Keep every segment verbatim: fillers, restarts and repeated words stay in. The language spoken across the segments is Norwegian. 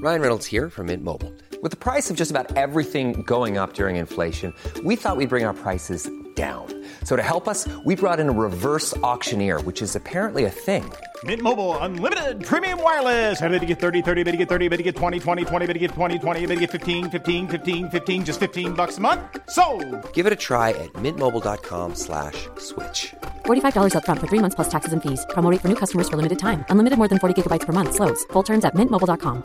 Ryan Reynolds here from Mint Mobile. With the price of just about everything going up during inflation, we thought we'd bring our prices down. So to help us, we brought in a reverse auctioneer, which is apparently a thing. Mint Mobile Unlimited Premium Wireless. How to get thirty, thirty, how to get thirty, how to get twenty, twenty, twenty, how to get twenty, twenty, how to get fifteen, fifteen, fifteen, fifteen, just fifteen bucks a month? Sold! Give it a try at mintmobile.com slash switch. forty-five dollars up front for three months plus taxes and fees. Promo rate for new customers for limited time. Unlimited more than forty gigabytes per month. Slows full terms at mint mobile dot com.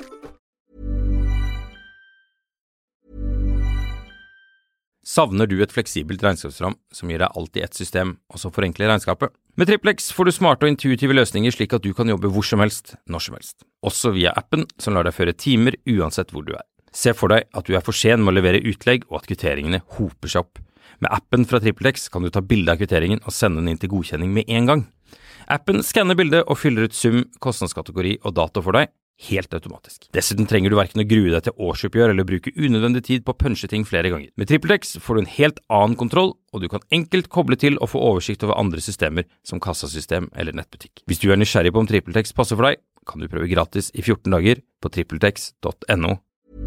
Savner du et fleksibelt regnskapsprogram som gir deg alt i ett system, og som forenkler regnskapet? Med Triplex får du smarte og intuitive løsninger slik at du kan jobbe hvor som helst, når som helst. Også via appen som lar deg føre timer uansett hvor du er. Se for deg at du er for sen med å levere utlegg og at kvitteringene hoper seg opp. Med appen fra Triplex kan du ta bilde av kvitteringen og sende den inn til godkjenning med en gang. Appen skanner bildet og fyller ut sum, kostnadskategori og dato for deg, helt automatisk. Dessuten trenger du hverken å grue deg til årsoppgjør eller bruke unødvendig tid på å punche ting flere ganger. Med TripleX får du en helt annen kontroll, og du kan enkelt koble til og få oversikt over andre systemer som kassasystem eller nettbutikk. Hvis du er nysgjerrig på om TripleX passer for deg, kan du prøve gratis i fjorten dager på tripletex punktum no.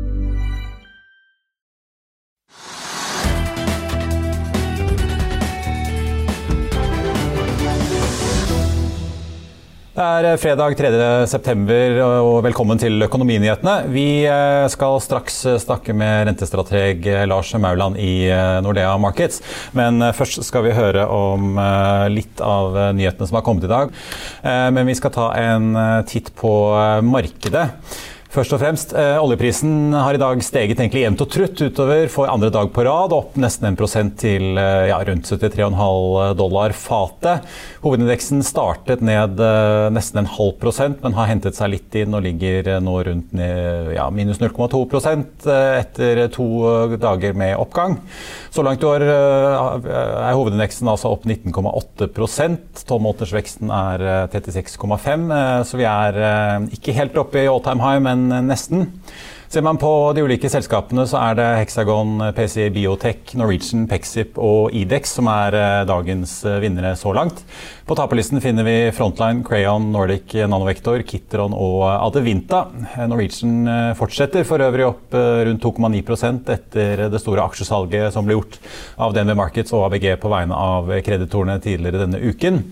Det er fredag tredje september og velkommen til Økonominyhetene. Vi skal straks snakke med rentestrateg Lars Mauland i Nordea Markets, men først skal vi høre om litt av nyhetene som har kommet i dag. Men vi skal ta en titt på markedet. Først og fremst, eh, oljeprisen har i dag steget egentlig jevnt og trutt utover for andre dag på rad, opp nesten en prosent til eh, ja, rundt syttitre komma fem dollar fatet. Hovedindeksen startet ned eh, nesten en halv prosent, men har hentet seg litt inn og ligger eh, nå rundt ned, ja, minus null komma to prosent eh, etter to dager med oppgang. Så langt i år eh, er hovedindeksen altså opp nitten komma åtte prosent, tolv måneders veksten er eh, trettiseks komma fem, eh, så vi er eh, ikke helt oppe i all time high, men nesten. Ser man på de ulike selskapene så er det Hexagon, P C I Biotech, Norwegian, Pexip og IDEX som er dagens vinnere så langt. På taperlisten finner vi Frontline, Crayon, Nordic, Nanovector, Kitron og Adevinta. Norwegian fortsetter for øvrig opp rundt to komma ni prosent etter det store aksjesalget som ble gjort av D N B Markets og A B G på vegne av kreditorene tidligere denne uken.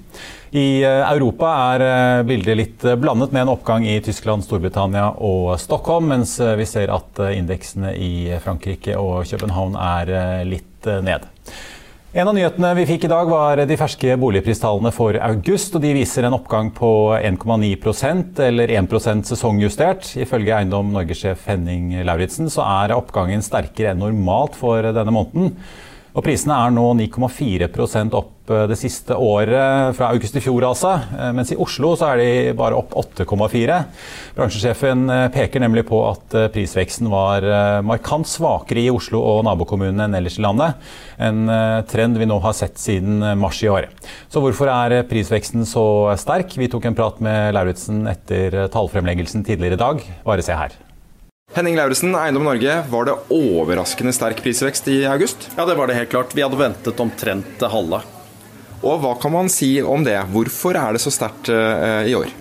I Europa er bildet litt blandet med en oppgang i Tyskland, Storbritannia og Stockholm, mens vi ser at indeksene i Frankrike og København er litt ned. En av nyhetene vi fikk i dag var de ferske boligpristallene for august, og de viser en oppgang på en komma ni prosent, eller en prosent sesongjustert. Ifølge Eiendom Norge-sjef Henning Lauritsen så er oppgangen sterkere enn normalt for denne måneden. Og prisene er nå ni komma fire prosent opp det siste året, fra august i fjor altså, mens i Oslo så er de bare opp åtte komma fire. Bransjesjefen peker nemlig på at prisveksten var markant svakere i Oslo og nabokommunene enn ellers i landet, en trend vi nå har sett siden mars i år. Så hvorfor er prisveksten så sterk? Vi tok en prat med Lauritsen etter tallfremleggelsen tidligere i dag. Bare se her. Henning Lauritsen, Eiendom Norge, var det overraskende sterk prisvekst i august? Ja, det var det helt klart. Vi hadde ventet omtrent det halve. Og hva kan man si om det? Hvorfor er det så sterkt uh, i år?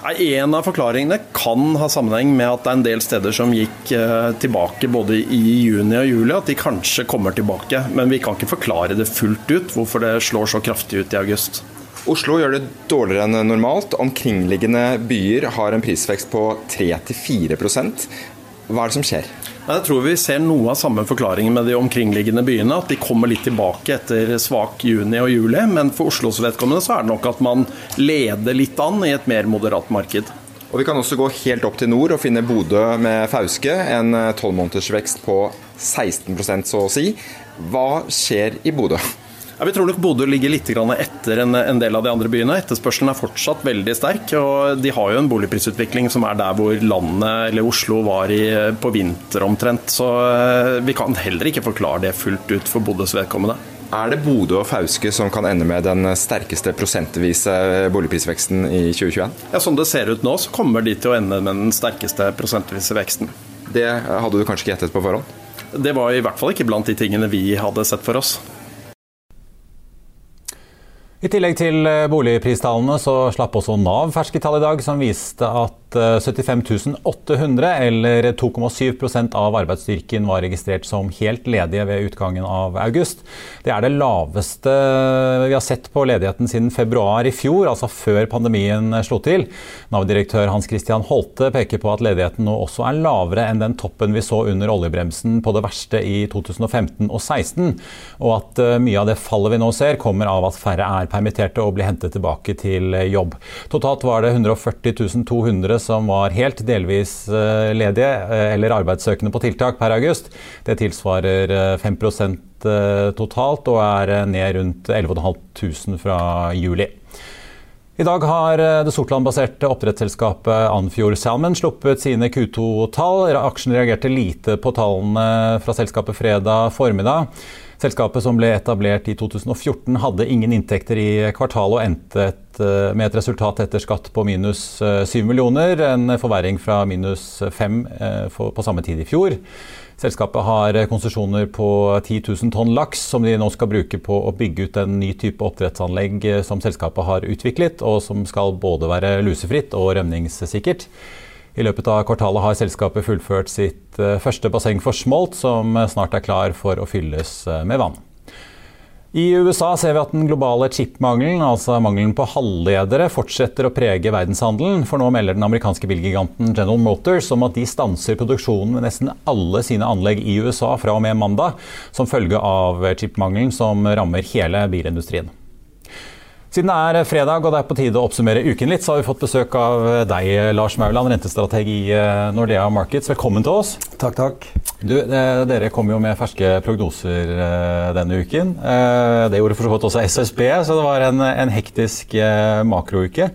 En av forklaringene kan ha sammenheng med at det er en del steder som gikk uh, tilbake både i juni og juli, at de kanskje kommer tilbake. Men vi kan ikke forklare det fullt ut, hvorfor det slår så kraftig ut i august. Oslo gjør det dårligere enn normalt. Omkringliggende byer har en prisvekst på tre til fire prosent. Hva er det som skjer? Jeg tror vi ser noe av samme forklaringen med de omkringliggende byene, at de kommer litt tilbake etter svak juni og juli, men for Oslos vedkommende så er det nok at man leder litt an i et mer moderat marked. Og vi kan også gå helt opp til nord og finne Bodø med Fauske, en tolv måneders vekst på seksten prosent så å si. Hva skjer i Bodø? Ja, vi tror nok Bodø ligger litt etter en del av de andre byene. Etterspørselen er fortsatt veldig sterk, og de har jo en boligprisutvikling som er der hvor landet, eller Oslo, var i, på vinter omtrent. Så vi kan heller ikke forklare det fullt ut for Bodøs vedkommende. Er det Bodø og Fauske som kan ende med den sterkeste prosentvise boligprisveksten i tjue tjueen? Ja, som det ser ut nå, så kommer de til å ende med den sterkeste prosentvise veksten. Det hadde du kanskje ikke gjettet på forhånd? Det var i hvert fall ikke blant de tingene vi hadde sett for oss. I tillegg til boligpristallene så slapp også Nav ferske tall i dag som viste at at syttifem tusen åtte hundre, eller to komma syv prosent av arbeidsstyrken, var registrert som helt ledige ved utgangen av august. Det er det laveste vi har sett på ledigheten siden februar i fjor, altså før pandemien slo til. Nav-direktør Hans Christian Holte peker på at ledigheten nå også er lavere enn den toppen vi så under oljebremsen på det verste i to tusen og femten og seksten, og at mye av det fallet vi nå ser kommer av at færre er permitterte og blir hentet tilbake til jobb. Totalt var det hundre og førti tusen to hundre som var helt delvis ledige eller arbeidssøkende på tiltak per august. Det tilsvarer fem prosent totalt og er ned rundt elleve tusen fem hundre fra juli. I dag har det Sortland-baserte oppdrettsselskapet Andfjord Salmon sluppet sine Q to-tall. Aksjen reagerte lite på tallene fra selskapet fredag formiddag. Selskapet som ble etablert i to tusen og fjorten hadde ingen inntekter i kvartalet og endte et, med et resultat etter skatt på minus syv millioner, en forverring fra minus fem på samme tid i fjor. Selskapet har konsesjoner på ti tusen tonn laks som de nå skal bruke på å bygge ut en ny type oppdrettsanlegg som selskapet har utviklet, og som skal både være lusefritt og rømningssikkert. I løpet av kvartalet har selskapet fullført sitt første basseng for smolt, som snart er klar for å fylles med vann. I U S A ser vi at den globale chipmangelen, altså mangelen på halvledere, fortsetter å prege verdenshandelen, for nå melder den amerikanske bilgiganten General Motors om at de stanser produksjonen med nesten alle sine anlegg i U S A fra og med mandag, som følge av chipmangelen som rammer hele bilindustrien. Siden det er fredag og det er på tide å oppsummere uken litt, så har vi fått besøk av deg, Lars Mauland, rentestrateg i Nordea Markets. Velkommen til oss. Takk, takk. Du, dere kom jo med ferske prognoser denne uken. Det gjorde for så vidt også S S B, så det var en, en hektisk makrouke.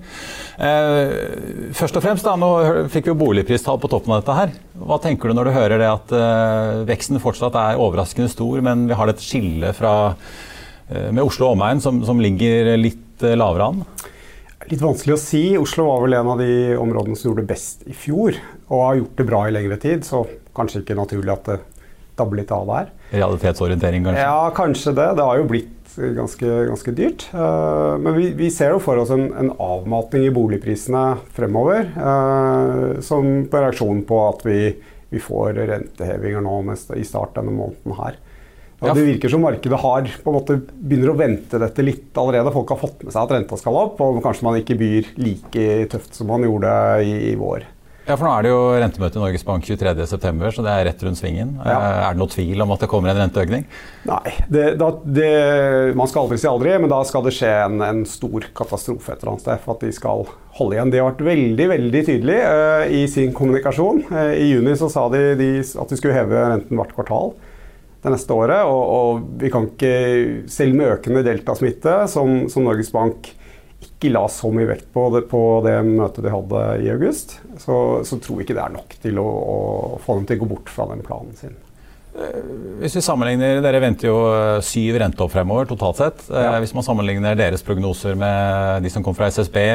Først og fremst, da, nå fikk vi boligpristall på toppen av dette her. Hva tenker du når du hører det at veksten fortsatt er overraskende stor, men vi har et skille fra med Oslo og omegn som, som ligger litt lavere an? Litt vanskelig å si. Oslo var vel en av de områdene som gjorde det best i fjor, og har gjort det bra i lengre tid, så kanskje ikke naturlig at det dabber litt av der. Realitetsorientering, kanskje? Ja, kanskje det. Det har jo blitt ganske, ganske dyrt. Uh, men vi, vi ser jo for oss en, en avmatning i boligprisene fremover, uh, som på reaksjon på at vi, vi får rentehevinger nå mest i start denne måneden her. Ja, det virker som markedet har på en måte begynner å vente dette litt allerede. Folk har fått med seg at renta skal opp, og kanskje man ikke byr like tøft som man gjorde i, i vår. Ja, for nå er det jo rentemøte i Norges Bank tjuetredje september, så det er rett rundt svingen. Ja. Er det noe tvil om at det kommer en renteøkning? Nei, det, da, det, man skal aldri si aldri, men da skal det skje en, en stor katastrofe et eller annet sted for at de skal holde igjen. De har vært veldig, veldig tydelige uh, i sin kommunikasjon. Uh, I juni så sa de, de at de skulle heve renten hvert kvartal det neste året, og, og vi kan ikke, selv med økende deltasmitte, som, som Norges Bank ikke la så mye vekt på det, på det møtet de hadde i august, så, så tror jeg ikke det er nok til å, å få dem til å gå bort fra den planen sin. Hvis vi sammenligner, dere venter jo syv renteopp fremover totalt sett. Ja. Hvis man sammenligner deres prognoser med de som kom fra S S B,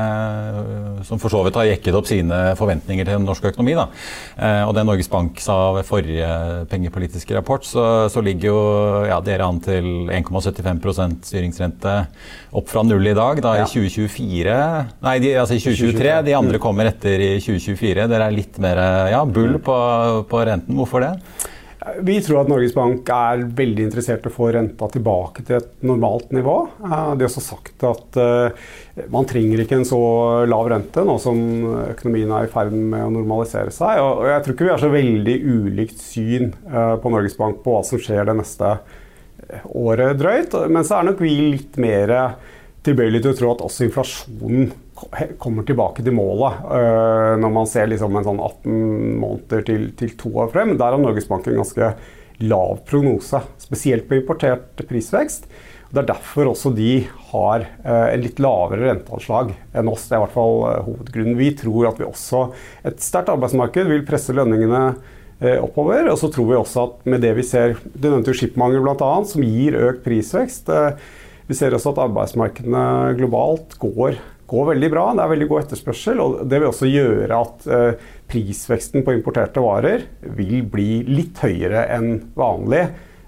som for så vidt har jekket opp sine forventninger til norsk økonomi, da. Og det Norges Bank sa ved forrige pengepolitiske rapport, så, så ligger jo ja, dere an til en komma syttifem prosent styringsrente opp fra null i dag, da ja. I tjue tjuefire. Nei, de, altså i tjue tjuetre. De andre kommer etter i tjue tjuefire. Dere er litt mer ja, bull på, på renten. Hvorfor det? Vi tror at Norges Bank er veldig interessert i å få renta tilbake til et normalt nivå. De har også sagt at man trenger ikke en så lav rente nå som økonomien er i ferd med å normalisere seg. Og jeg tror ikke vi har så veldig ulikt syn på Norges Bank på hva som skjer det neste året drøyt. Men så er nok vi litt mer tilbøyelig til å tro at også inflasjonen kommer tilbake til målet uh, når man ser liksom en sånn atten måneder til, til to år frem. Der har Norges Bank en ganske lav prognose, spesielt på importert prisvekst. Det er derfor også de har uh, en litt lavere renteanslag enn oss. Det er i hvert fall uh, hovedgrunnen. Vi tror at vi også, et sterkt arbeidsmarked vil presse lønningene uh, oppover, og så tror vi også at med det vi ser, det nevnte jo skipmangel blant annet, som gir økt prisvekst. Uh, vi ser også at arbeidsmarkedene globalt går går veldig bra, det er veldig god etterspørsel, og det vil også gjøre at eh, prisveksten på importerte varer vil bli litt høyere enn vanlig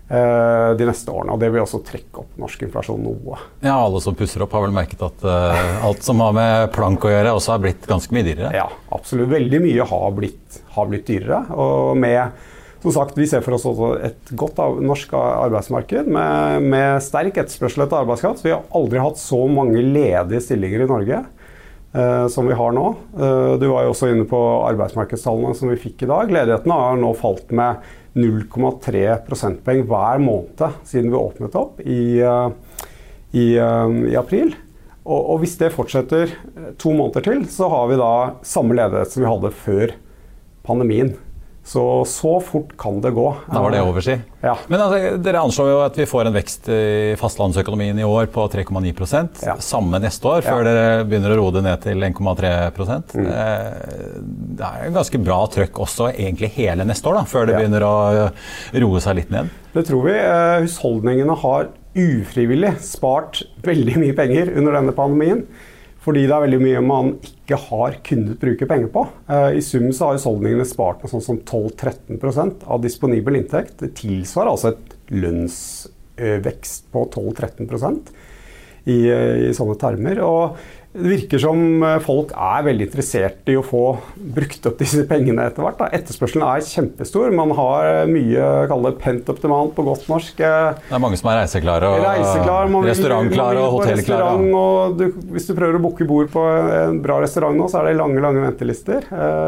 uh, de neste årene, og det vil også trekke opp norsk inflasjon noe. Ja, alle som pusser opp har vel merket at uh, alt som har med plank å gjøre også har blitt ganske mye dyrere. Ja, absolutt. Veldig mye har blitt, har blitt dyrere, og med, som sagt, vi ser for oss også et godt av, norsk arbeidsmarked med, med sterk etterspørsel etter arbeidskraft. Vi har aldri hatt så mange ledige stillinger i Norge uh, som vi har nå. Uh, du var jo også inne på arbeidsmarkedstallene som vi fikk i dag. Ledigheten har nå falt med null komma tre prosentpoeng hver måned siden vi åpnet opp i, uh, i, uh, i april. Og, og hvis det fortsetter to måneder til, så har vi da samme ledighet som vi hadde før pandemien. Så, så fort kan det gå. Da var det over, si. Ja. Men altså, dere anslår jo at vi får en vekst i fastlandsøkonomien i år på tre komma ni prosent. Ja. Samme neste år, før ja. dere begynner å roe det ned til en komma tre prosent. Mm. Det er en ganske bra trøkk også egentlig hele neste år, da, før det ja. begynner å roe seg litt ned. Det tror vi. Husholdningene har ufrivillig spart veldig mye penger under denne pandemien. Fordi det er veldig mye man ikke har kunnet bruke penger på. I sum så har husholdningene spart med sånn som tolv til tretten prosent av disponibel inntekt. Det tilsvarer altså et lønnsvekst på tolv til tretten prosent i, i sånne termer. Og det virker som folk er veldig interessert i å få brukt opp disse pengene etter hvert. Da. Etterspørselen er kjempestor. Man har mye, kall det pent up demand på godt norsk. Det er mange som er reiseklare og reiseklar, restaurantklare og hotellklare. Restaurant, og du, hvis du prøver å booke bord på en bra restaurant nå, så er det lange, lange ventelister.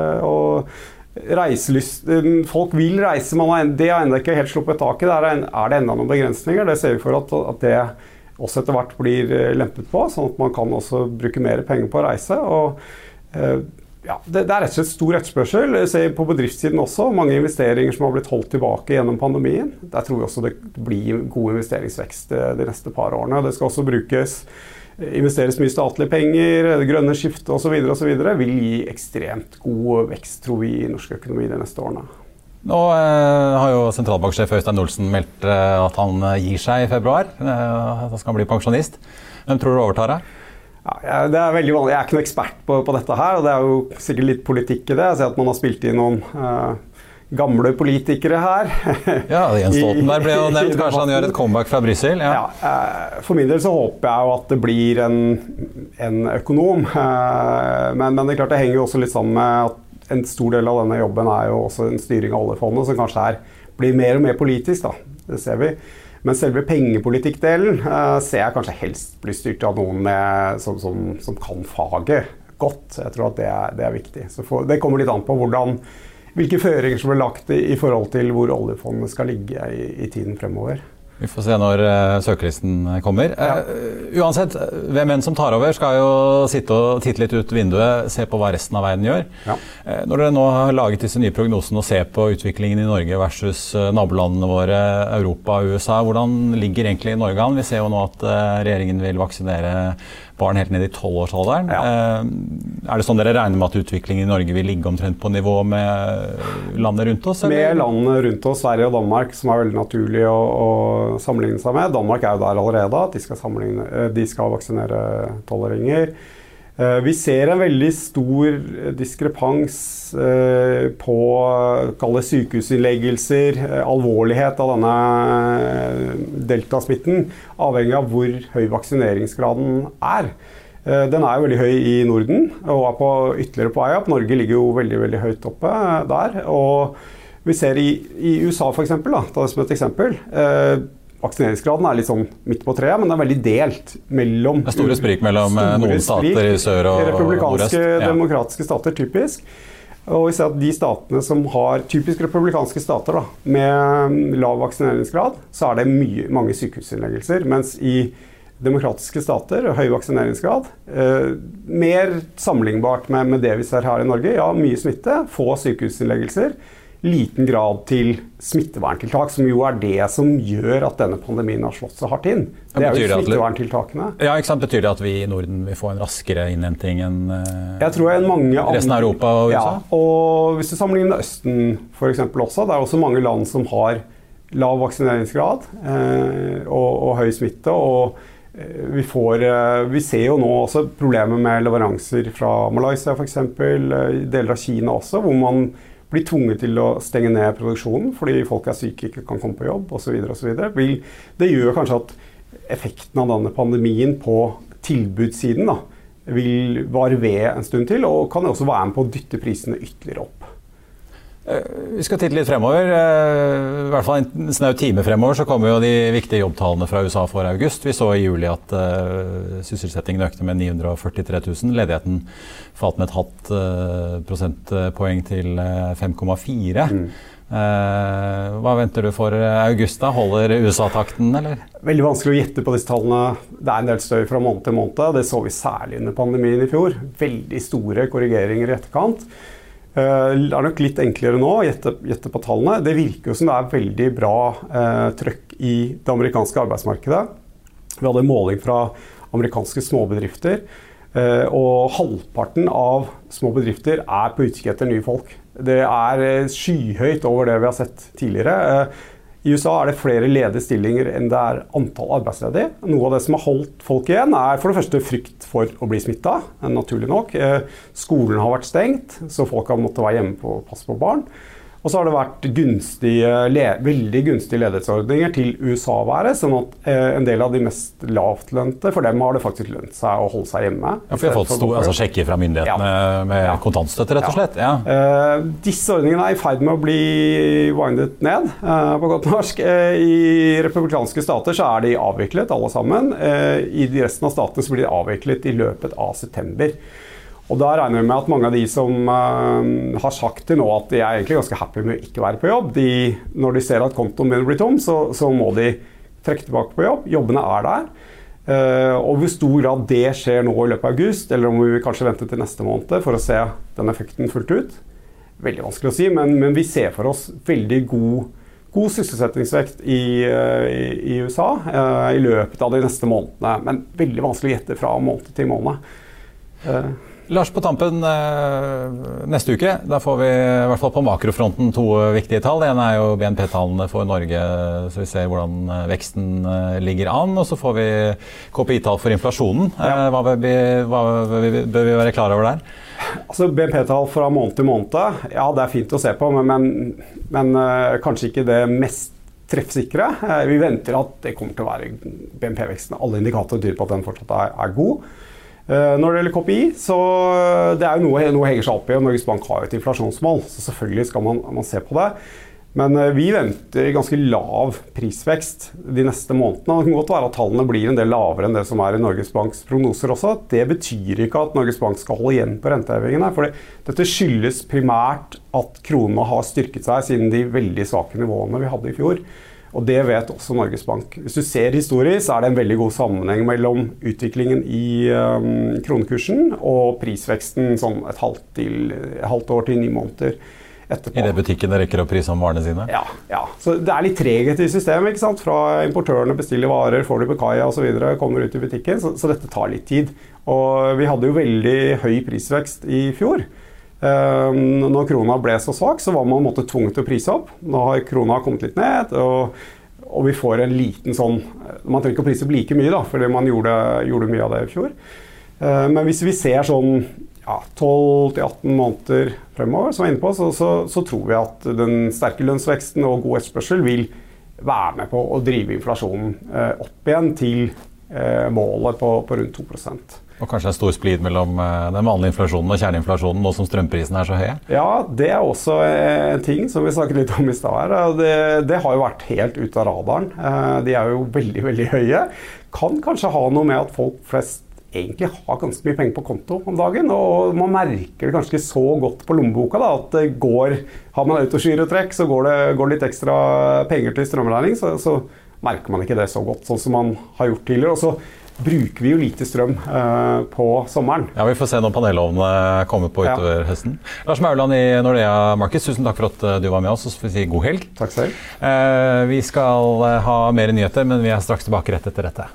Og reiselyst, folk vil reise, man har, det har enda ikke helt sluppet tak i. Der er det enda noen begrensninger. Det ser vi for at, at det også etter hvert blir lempet på, sånn at man kan også bruke mer penger på å reise. Og, eh, ja, det, det er rett og slett stor etterspørsel. Jeg ser på bedriftssiden også, mange investeringer som har blitt holdt tilbake gjennom pandemien. Der tror vi også det blir god investeringsvekst de neste par årene. Det skal også brukes, investeres mye statlige penger, det grønne skiftet osv. osv. vil gi ekstremt god vekst, tror vi, i norsk økonomi de neste årene. Nå eh, har jo sentralbanksjef Øystein Olsen meldt eh, at han gir seg i februar. Eh, at han skal bli pensjonist. Hvem tror du overtar det? Ja, det er veldig vanlig. Jeg er ikke noen ekspert på, på dette her, og det er jo sikkert litt politikk i det. Jeg ser at man har spilt inn noen eh, gamle politikere her. Ja, Jens Stoltenberg ble jo nevnt. Kanskje han gjør et comeback fra Brussel? Ja. Ja, eh, for min del så håper jeg jo at det blir en, en økonom. Eh, men, men det er klart det henger jo også litt sammen med at en stor del av denne jobben er jo også en styring av oljefondet, som kanskje her blir mer og mer politisk, da. Det ser vi. Men selve pengepolitikkdelen eh, ser jeg kanskje helst blir styrt av noen med, som, som, som kan faget godt. Jeg tror at det er, det er viktig. Så for, det kommer litt an på hvordan, hvilke føringer som blir lagt i, i forhold til hvor oljefondet skal ligge i, i tiden fremover. Vi får se når uh, søkelisten kommer. Ja. Uh, uansett, hvem enn som tar over skal jo sitte og titte litt ut vinduet, se på hva resten av verden gjør. Ja. Uh, når dere nå har laget disse nye prognosene og ser på utviklingen i Norge versus uh, nabolandene våre, Europa og U S A, hvordan ligger egentlig Norge an? Vi ser jo nå at uh, regjeringen vil vaksinere barn helt ned i tolvårsalderen. Ja. Uh, er det sånn dere regner med at utviklingen i Norge vil ligge omtrent på nivå med landet rundt oss? Eller? Med landet rundt oss, Sverige og Danmark, som er veldig naturlig å, å sammenligne seg med. Danmark er jo der allerede, at de skal, de skal vaksinere tolvåringer. Vi ser en veldig stor diskrepans på kalle sykehusinnleggelser, alvorlighet av denne deltasmitten, avhengig av hvor høy vaksineringsgraden er. Den er jo veldig høy i Norden, og er på ytterligere på vei opp. Norge ligger jo veldig, veldig høyt oppe der, og vi ser i, i U S A for eksempel, da, ta det som et eksempel, eh, vaksineringsgraden er litt sånn midt på treet, men den er veldig delt mellom... Det er store sprik mellom noen stater i sør og nordøst. Republikanske, ja. Demokratiske stater, typisk. Og vi ser at de statene som har typisk republikanske stater da, med lav vaksineringsgrad, så er det mye, mange sykehusinnleggelser, mens i demokratiske stater og høy vaksineringsgrad, eh, mer sammenlignbart med, med det vi ser her i Norge, ja, mye smitte, få sykehusinnleggelser, liten grad til smitteverntiltak, som jo er det som gjør at denne pandemien har slått så hardt inn. Det er jo smitteverntiltakene. Ja, ikke sant? Betyr det at vi i Norden vil få en raskere innhenting enn jeg tror enn mange resten av Europa og U S A? Ja, og hvis du sammenligner med Østen for eksempel også, det er også mange land som har lav vaksineringsgrad eh, og, og høy smitte, og vi, får, vi ser jo nå også problemer med leveranser fra Malaysia for eksempel, deler av Kina også, hvor man blir tvunget til å stenge ned produksjonen fordi folk er syke, ikke kan komme på jobb og så videre og så videre. Vil, det gjør kanskje at effekten av denne pandemien på tilbudssiden da, vil vare ved en stund til, og kan også være med på å dytte prisene ytterligere opp. Vi skal titte litt fremover. I hvert fall en snau time fremover så kommer jo de viktige jobbtallene fra U S A for august. Vi så i juli at uh, sysselsettingen økte med ni hundre og førtitre tusen. Ledigheten falt med et halvt uh, prosentpoeng til uh, fem komma fire. Mm. Uh, hva venter du for august da? Holder U S A-takten, eller? Veldig vanskelig å gjette på disse tallene. Det er en del støy fra måned til måned. Det så vi særlig under pandemien i fjor. Veldig store korrigeringer i etterkant. Uh, det er nok litt enklere nå å gjette, gjette på tallene. Det virker jo som det er veldig bra uh, trøkk i det amerikanske arbeidsmarkedet. Vi hadde en måling fra amerikanske småbedrifter, uh, og halvparten av små bedrifter er på utkikk etter nye folk. Det er skyhøyt over det vi har sett tidligere. I U S A er det flere ledige stillinger enn det er antall arbeidsledige. Noe av det som har holdt folk igjen er for det første frykt for å bli smittet, naturlig nok. Skolen har vært stengt, så folk har måttet være hjemme på å passe på barn. Og så har det vært gunstige, veldig gunstige ledighetsordninger til U S A-været, sånn at en del av de mest lavtlønte, for dem har det faktisk lønt seg å holde seg hjemme. Ja, for vi har fått stor, altså, sjekker fra myndighetene ja. med ja. kontantstøtte, rett og slett. Ja. Ja. Uh, disse ordningene er i ferd med å bli windet ned, uh, på godt norsk. Uh, I republikanske stater så er de avviklet, alle sammen. Uh, I de resten av statene så blir de avviklet i løpet av september. Og da regner vi med at mange av de som uh, har sagt til nå at de er egentlig ganske happy med å ikke være på jobb, de, når de ser at kontoen begynner å bli tom, så, så må de trekke tilbake på jobb. Jobbene er der. Uh, og hvor stor grad det skjer nå i løpet av august, eller om vi kanskje venter til neste måned for å se den effekten fullt ut, veldig vanskelig å si, men, men vi ser for oss veldig god, god sysselsettingsvekt i, uh, i, i U S A uh, i løpet av de neste månedene, men veldig vanskelig å gjette fra måned til måned. Uh, Lars, på tampen neste uke, da får vi i hvert fall på makrofronten to viktige tall. Det ene er jo B N P-tallene for Norge, så vi ser hvordan veksten ligger an. Og så får vi K P I-tall for inflasjonen. Ja. Hva, bør vi, hva bør vi være klar over der? Altså B N P-tall fra måned til måned, ja det er fint å se på, men, men, men kanskje ikke det mest treffsikre. Vi venter at det kommer til å være B N P-veksten. Alle indikatorer tyder på at den fortsatt er, er god. Når det gjelder K P I, så det er jo noe, noe henger seg opp i, og Norges Bank har et inflasjonsmål, så selvfølgelig skal man, man se på det. Men vi venter ganske lav prisvekst de neste månedene, og det kan godt være at tallene blir en del lavere enn det som er i Norges Banks prognoser også. Det betyr ikke at Norges Bank skal holde igjen på rentehevingene, for dette skyldes primært at kronene har styrket seg siden de veldig svake nivåene vi hadde i fjor. Og det vet også Norges Bank. Hvis du ser historisk, så er det en veldig god sammenheng mellom utviklingen i um, kronekursen og prisveksten sånn et halvt, til, et halvt år til ni måneder etterpå. I det butikken det rekker å prise om varene sine? Ja, ja. Så det er litt treghet i systemet, ikke sant? Fra importørene bestiller varer, får de på kaia og så videre, kommer ut i butikken, så, så dette tar litt tid. Og vi hadde jo veldig høy prisvekst i fjor. Um, når krona ble så svak, så var man måtte tvunget til å prise opp. Nå har krona kommet litt ned, og, og vi får en liten sånn, man trenger ikke å prise opp like mye da, fordi man gjorde, gjorde mye av det i fjor. Uh, men hvis vi ser sånn ja, tolv til atten måneder fremover, som jeg er inne på, så, så, så tror vi at den sterke lønnsveksten og god etterspørsel vil være med på å drive inflasjonen uh, opp igjen til uh, målet på, på rundt to prosent. Og kanskje en stor splid mellom den vanlige inflasjonen og kjerneinflasjonen, nå som strømprisene er så høye? Ja, det er også en ting som vi snakket litt om i stad her. Det, det har jo vært helt ut av radaren. De er jo veldig, veldig høye. Kan kanskje ha noe med at folk flest egentlig har ganske mye penger på konto om dagen, og man merker det kanskje ikke så godt på lommeboka da, at det går, har man autogirotrekk, så går det går litt ekstra penger til strømregning, så, så merker man ikke det så godt, sånn som man har gjort tidligere. Og så bruker vi jo lite strøm eh, på sommeren. Ja, vi får se når panelovnene kommer på utover ja. høsten. Lars Mauland i Nordea Markets, tusen takk for at du var med oss, og så får vi si god helg. Takk selv. Eh, vi skal ha mer nyheter, men vi er straks tilbake rett etter dette.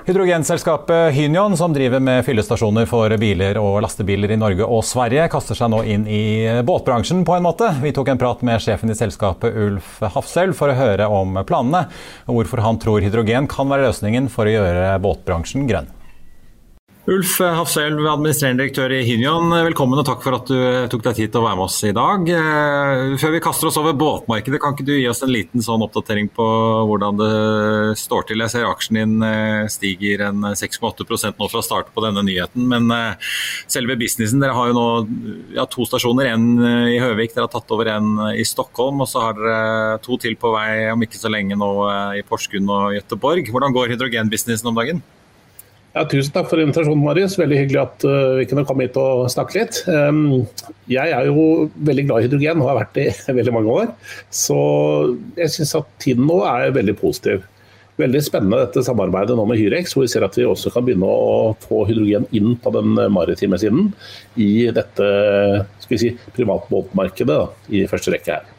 Hydrogenselskapet Hynion, som driver med fyllestasjoner for biler og lastebiler i Norge og Sverige, kaster seg nå inn i båtbransjen på en måte. Vi tok en prat med sjefen i selskapet, Ulf Hafselv, for å høre om planene, og hvorfor han tror hydrogen kan være løsningen for å gjøre båtbransjen grønn. Ulf Hafselv, administrerende direktør i Hynion, velkommen og takk for at du tok deg tid til å være med oss i dag. Før vi kaster oss over båtmarkedet, kan ikke du gi oss en liten sånn oppdatering på hvordan det står til? Jeg ser aksjen din stiger en seks komma åtte prosent nå fra start på denne nyheten, men selve businessen, dere har jo nå ja, to stasjoner, en i Høvik, dere har tatt over en i Stockholm, og så har dere to til på vei om ikke så lenge nå i Porsgrunn og Göteborg. Hvordan går hydrogenbusinessen om dagen? Ja, tusen takk for invitasjonen, Marius. Veldig hyggelig at uh, vi kunne komme hit og snakke litt. Um, jeg er jo veldig glad i hydrogen og har vært det i veldig mange år. Så jeg synes at tiden nå er veldig positiv. Veldig spennende dette samarbeidet nå med Hyrex, hvor vi ser at vi også kan begynne å få hydrogen inn på den maritime siden i dette skal vi si, privatbåtmarkedet da, i første rekke her.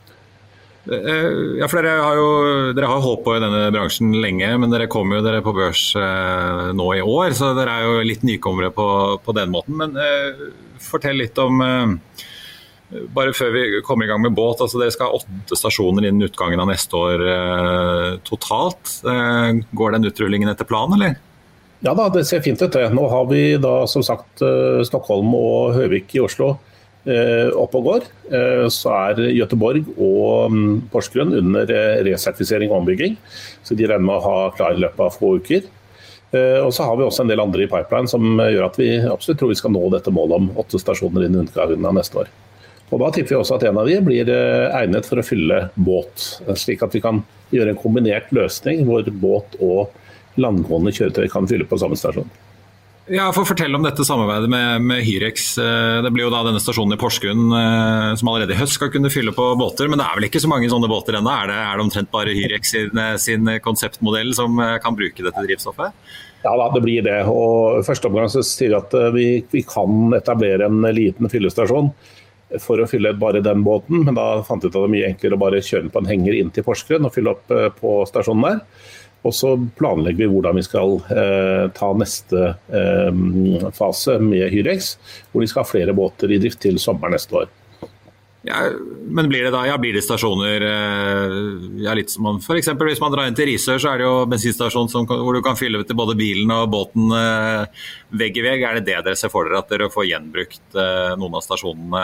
Ja, for dere har jo dere har holdt på i denne bransjen lenge, men dere kommer jo dere på børs eh, nå i år, så dere er jo litt nykommere på, på den måten. Men eh, fortell litt om, eh, bare før vi kommer i gang med båt, altså dere skal ha åtte stasjoner innen utgangen av neste år eh, totalt. Eh, går den utrullingen etter planen, eller? Ja da, det ser fint ut. Nå har vi da som sagt Stockholm og Høvik i Oslo opp og går, så er Göteborg og Porsgrunn under resertifisering og ombygging, så de regner med å ha klar i løpet av få uker. Og så har vi også en del andre i pipeline som gjør at vi absolutt tror vi skal nå dette målet om åtte stasjoner innen utgangen av neste år. Og da tipper vi også at en av de blir egnet for å fylle båt, slik at vi kan gjøre en kombinert løsning hvor båt og landgående kjøretøy kan fylle på samme stasjon. Ja, for å fortelle om dette samarbeidet med, med Hyrex. Det blir jo da denne stasjonen i Porsgrunn som allerede i høst skal kunne fylle på båter, men det er vel ikke så mange sånne båter ennå? Er det, er det omtrent bare Hyrex sin, sin konseptmodell som kan bruke dette drivstoffet? Ja da, det blir det. Og første omgang så sier vi at vi, vi kan etablere en liten fyllestasjon for å fylle bare den båten, men da fant vi ut at det er mye enklere å bare kjøre på en henger inn til Porsgrunn og fylle opp på stasjonen der. Og så planlegger vi hvordan vi skal eh, ta neste eh, fase med Hyrex, hvor de skal ha flere båter i drift til sommeren neste år. Ja, men blir det da, ja, blir det stasjoner, eh, ja, litt som man, for eksempel hvis man drar inn til Risør, så er det jo bensinstasjon som, hvor du kan fylle til både bilen og båten eh, vegg i vegg. Er det det dere ser for dere, at dere får gjenbrukt eh, noen av stasjonene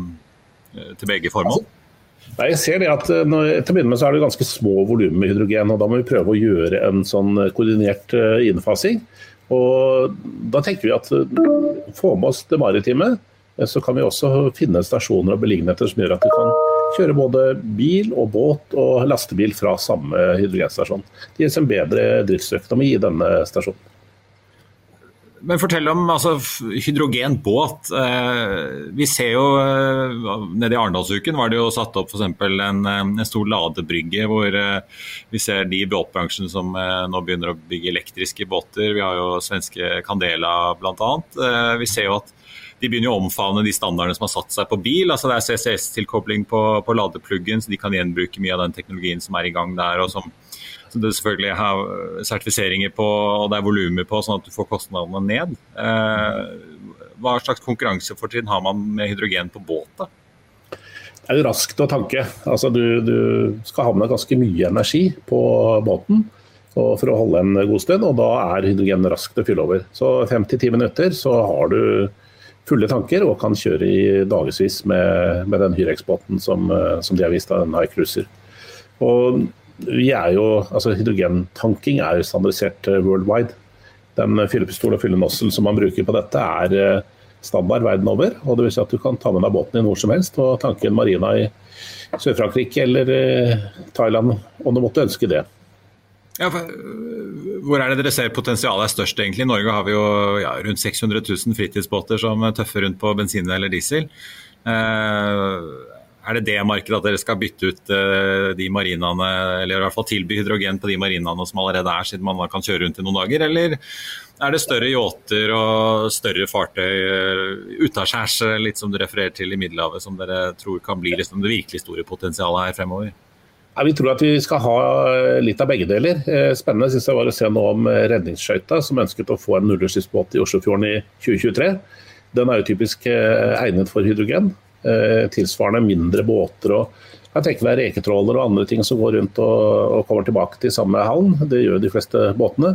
eh, til begge formål? Altså, Nei, jeg ser det at når, til å begynne med så er det ganske små volumer med hydrogen, og da må vi prøve å gjøre en sånn koordinert innfasing. Og da tenker vi at få med oss det maritime, så kan vi også finne stasjoner og beliggenheter som gjør at vi kan kjøre både bil og båt og lastebil fra samme hydrogenstasjon. Det gir en bedre driftsøkonomi i denne stasjonen. Men fortell om altså, hydrogenbåt. Eh, vi ser jo eh, nede i Arendalsuken var det jo satt opp for eksempel en, en stor ladebrygge hvor eh, vi ser de båtbransjen som eh, nå begynner å bygge elektriske båter. Vi har jo svenske Candela blant annet. Eh, vi ser jo at de begynner å omfavne de standardene som har satt seg på bil. Altså det er C C S-tilkobling på, på ladepluggen, så de kan gjenbruke mye av den teknologien som er i gang der, og som Så det selvfølgelig har sertifiseringer på, og det er volumer på, sånn at du får kostnadene ned. Eh, hva slags konkurransefortrinn har man med hydrogen på båt da? Det er jo raskt å tanke. Altså, du, du skal ha med ganske mye energi på båten for å holde en god stund, og da er hydrogen raskt å fylle over. Så fem til ti minutter så har du fulle tanker og kan kjøre i dagevis med, med den Hyrex-båten som, som de har vist av en High Cruiser. Og vi er jo, altså hydrogentanking er jo standardisert worldwide. Den fyllepistol og fyllenossel som man bruker på dette er standard verden over, og det vil si at du kan ta med deg båten i hvor som helst og tanke en marina i Sør-Frankrike eller Thailand, om du måtte ønske det. Ja, for, hvor er det dere ser potensialet er størst egentlig? I Norge har vi jo ja, rundt seks hundre tusen fritidsbåter som tøffer rundt på bensin eller diesel. Eh, Er det det markedet at dere skal bytte ut uh, de marinaene, eller i hvert fall tilby hydrogen på de marinaene som allerede er, siden man kan kjøre rundt i noen dager, eller er det større yachter og større fartøy uh, utaskjærs, litt som du refererer til i Middelhavet, som dere tror kan bli liksom, det virkelig store potensialet her fremover? Ja, vi tror at vi skal ha litt av begge deler. Spennende synes jeg var å se nå om redningsskøyta, som ønsket å få en nullutslippsbåt i Oslofjorden i tjue tjuetre. Den er jo typisk egnet for hydrogen. Tilsvarende mindre båter og jeg tenker det er reketråler og andre ting som går rundt og, og kommer tilbake til samme havn. Det gjør de fleste båtene.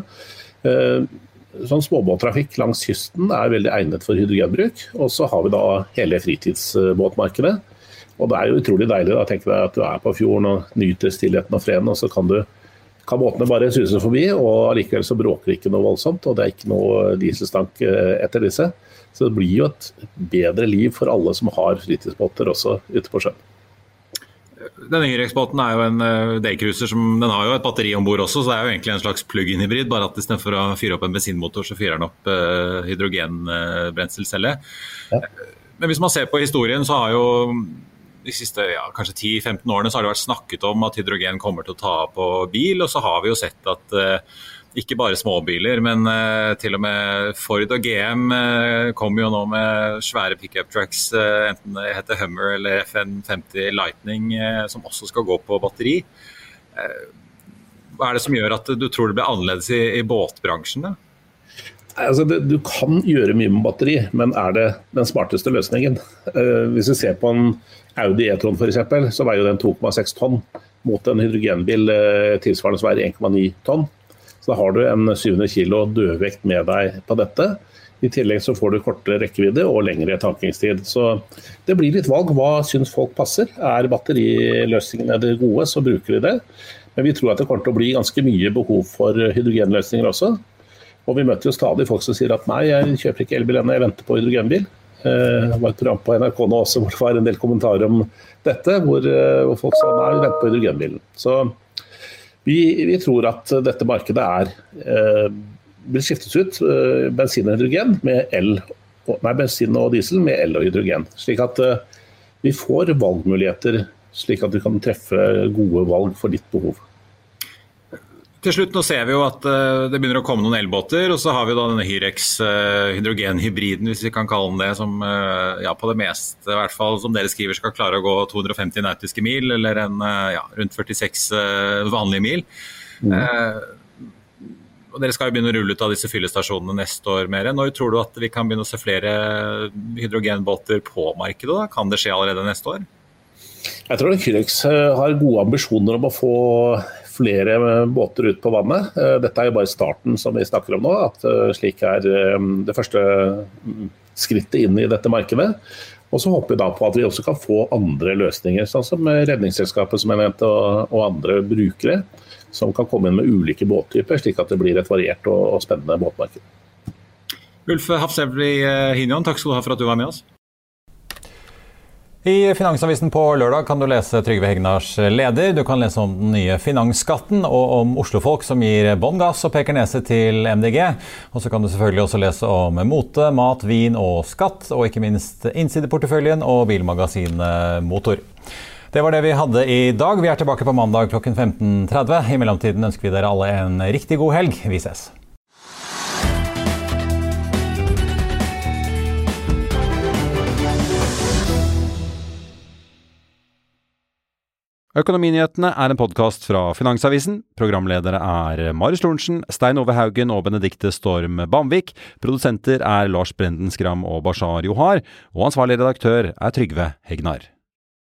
Sånn småbåttrafikk langs kysten er veldig egnet for hydrogenbruk. Og så har vi da hele fritidsbåtmarkedet. Og det er jo utrolig deilig da, tenker jeg, at du er på fjorden og nyter stillheten og freden, og så kan, du, kan båtene bare suse forbi, og allikevel så bråker det ikke noe voldsomt, og det er ikke noe dieselstank etter disse. Så det blir jo et bedre liv for alle som har fritidsbåter også ute på sjøen. Denne Hyrex-båten er jo en daycruiser, som den har jo et batteri ombord også, så det er jo egentlig en slags plug-in-hybrid, bare at i stedet for å fyre opp en bensinmotor, så fyrer den opp uh, hydrogenbrenselcelle. Ja. Men hvis man ser på historien, så har jo de siste ja, kanskje ti til femten årene så har det vært snakket om at hydrogen kommer til å ta på bil, og så har vi jo sett at uh, ikke bare småbiler, men uh, til og med Ford og G M uh, kommer jo nå med svære pick-up trucks, uh, enten det heter Hummer eller F N femti Lightning, uh, som også skal gå på batteri. Uh, hva er det som gjør at du tror det blir annerledes i, i båtbransjen da? Altså det, du kan gjøre mye med batteri, men er det den smarteste løsningen? Uh, hvis du ser på en Audi e-tron for eksempel, så veier den to komma seks tonn mot en hydrogenbil uh, tilsvarende som veier en komma ni tonn. Så da har du en syv hundre kilo dødvekt med deg på dette. I tillegg så får du kortere rekkevidde og lengre tankingstid. Så det blir litt valg. Hva synes folk passer? Er batteriløsningene det gode, så bruker de det. Men vi tror at det kommer til å bli ganske mye behov for hydrogenløsninger også. Og vi møter jo stadig folk som sier at nei, jeg kjøper ikke elbil ennå, jeg venter på hydrogenbil. Det var et program på N R K nå også hvor det var en del kommentarer om dette, hvor, hvor folk sa nei, vi venter på hydrogenbilen. Så vi, vi tror at dette markedet er, eh, blir skiftet ut eh, bensin og hydrogen med el, nei, bensin og diesel med el og hydrogen. Slik at eh, vi får valgmuligheter, slik at vi kan treffe gode valg for ditt behov. Til slutt, nå ser vi jo at uh, det begynner å komme noen elbåter, og så har vi da denne Hyrex uh, hydrogenhybriden, hvis vi kan kalle den det, som uh, ja, på det meste, i hvert fall som dere skriver, skal klare å gå to hundre og femti nautiske mil, eller en, uh, ja, rundt førtiseks uh, vanlige mil. Mm. Uh, og dere skal jo begynne å rulle ut av disse fyllestasjonene neste år mer. Når tror du at vi kan begynne å se flere hydrogenbåter på markedet da? Kan det skje allerede neste år? Jeg tror at Hyrex har gode ambisjoner om å få flere båter ut på vannet. Dette er jo bare starten som vi snakker om nå, at slik er det første skrittet inn i dette markedet. Og så håper vi da på at vi også kan få andre løsninger, sånn som redningsselskapet som jeg nevnte, og, og andre brukere, som kan komme inn med ulike båttyper, slik at det blir et variert og, og spennende båtmarked. Ulf Hafsevli Hinion, takk skal du ha for at du var med oss. I Finansavisen på lørdag kan du lese Trygve Hegnars leder. Du kan lese om den nye finansskatten og om Oslofolk som gir bånn gass og peker nese til M D G. Og så kan du selvfølgelig også lese om mote, mat, vin og skatt, og ikke minst innsideporteføljen og bilmagasinet Motor. Det var det vi hadde i dag. Vi er tilbake på mandag klokken femten tretti. I mellomtiden ønsker vi dere alle en riktig god helg. Vi ses. Økonominyhetene er en podcast fra Finansavisen. Programledere er Marius Lorentzen, Stein Ove Haugen og Benedikte Storm Bamvik. Produsenter er Lars Brenden Skram og Bashar Johar. Og ansvarlig redaktør er Trygve Hegnar.